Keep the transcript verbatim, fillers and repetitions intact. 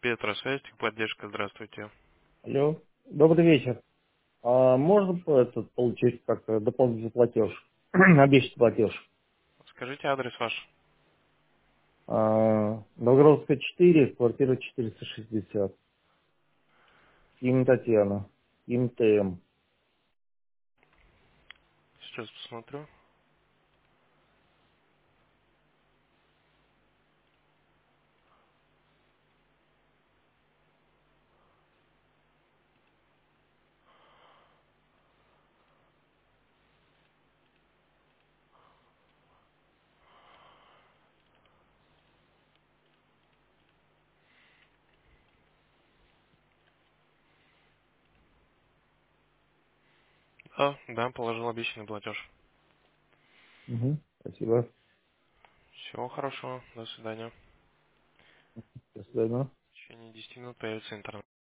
Петросвязь, техподдержка, здравствуйте. Алло, добрый вечер. А можно по- этот, получить как э, дополнительный платеж, обещанный платеж? Скажите адрес ваш. А, Новгородская четыре, квартира четыреста шестьдесят. Имя Татьяна. Имя ТМ. Сейчас посмотрю. А, да, положил обещанный платеж. Угу. Спасибо. Всего хорошего, до свидания. До свидания. В течение десяти минут появится интернет.